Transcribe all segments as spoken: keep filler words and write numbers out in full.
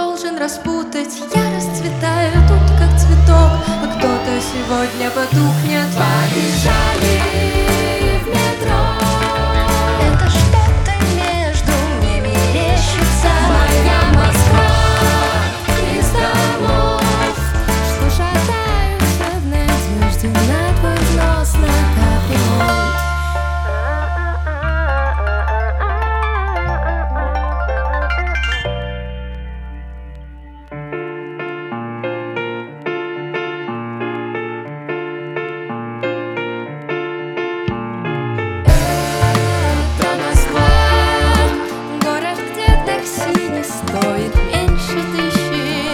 должен распутать. Я расцветаю тут, как цветок, а кто-то сегодня потухнет. Побежали в метро. Это что-то между, мне мерещится моя Москва из домов, что шатаются в надежде на твой взнос на капремонт. Стоит меньше тысячи.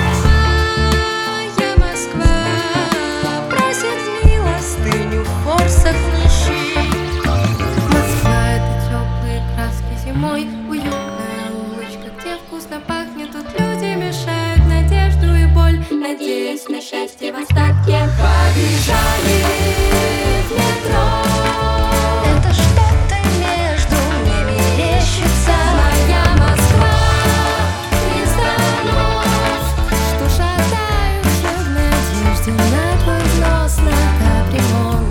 Моя Москва просит милостыню в форсах нищий. Москва — это теплые краски зимой, уютная улочка, где вкусно пахнет. Тут люди мешают надежду и боль, надеясь на счастье в остатке. Побежали в метро. Это что-то между, мне мерещится моя Москва из домов, что шатаются в надежде на твой взнос на капремонт.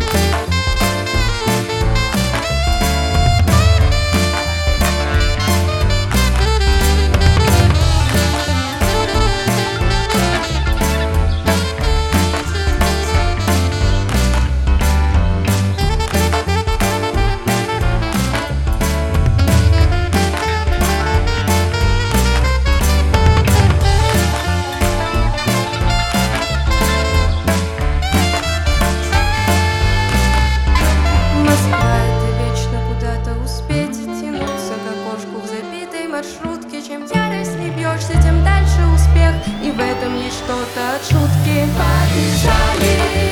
Маршрутки. Чем яростней бьешься, тем дальше успех, и в этом есть что-то от шутки. Побежали!